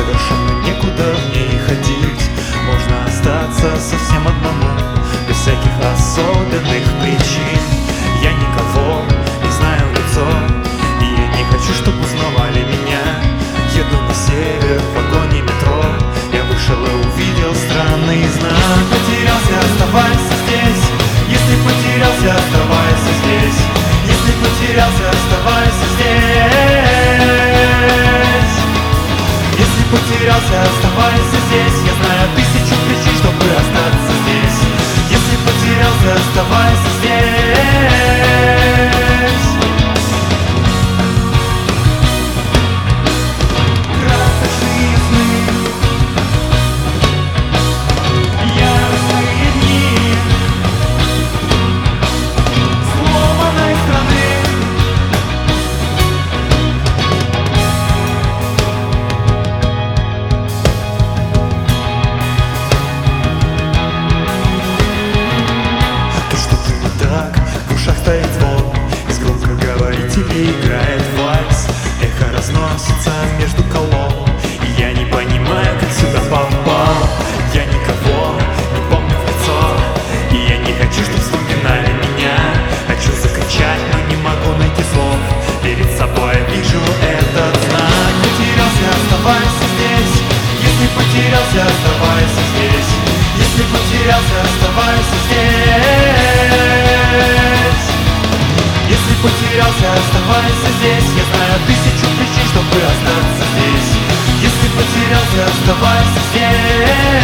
совершенно некуда в ней ходить. Можно остаться совсем одному, без всяких особенных причин. Я никого не знаю в лицо, и я не хочу, чтобы узнавали меня. Еду на север в вагоне метро, я вышел и увидел странный знак. Потерялся, оставайся здесь. Если потерялся, оставайся здесь. Если потерялся, оставайся здесь. Если потерялся, оставайся здесь. Я знаю 1000 причин, чтобы остаться здесь. Если потерялся, оставайся здесь. Красочные сны, яростные дни сломанной страны. То, что было так, в ушах стоит звон, из громкоговорителей играет вальс. Эхо разносится между колонн, и я не понимаю, как сюда попал. Я никого не помню в лицо, и я не хочу, чтобы вспоминали меня. Хочу закричать, но не могу найти слов. Перед собой вижу этот знак. Потерялся, оставайся здесь. Если потерялся, оставайся здесь. Если потерялся, оставайся здесь. Если потерялся, оставайся здесь. Я знаю 1000 причин, чтобы остаться здесь. Если потерялся, оставайся здесь.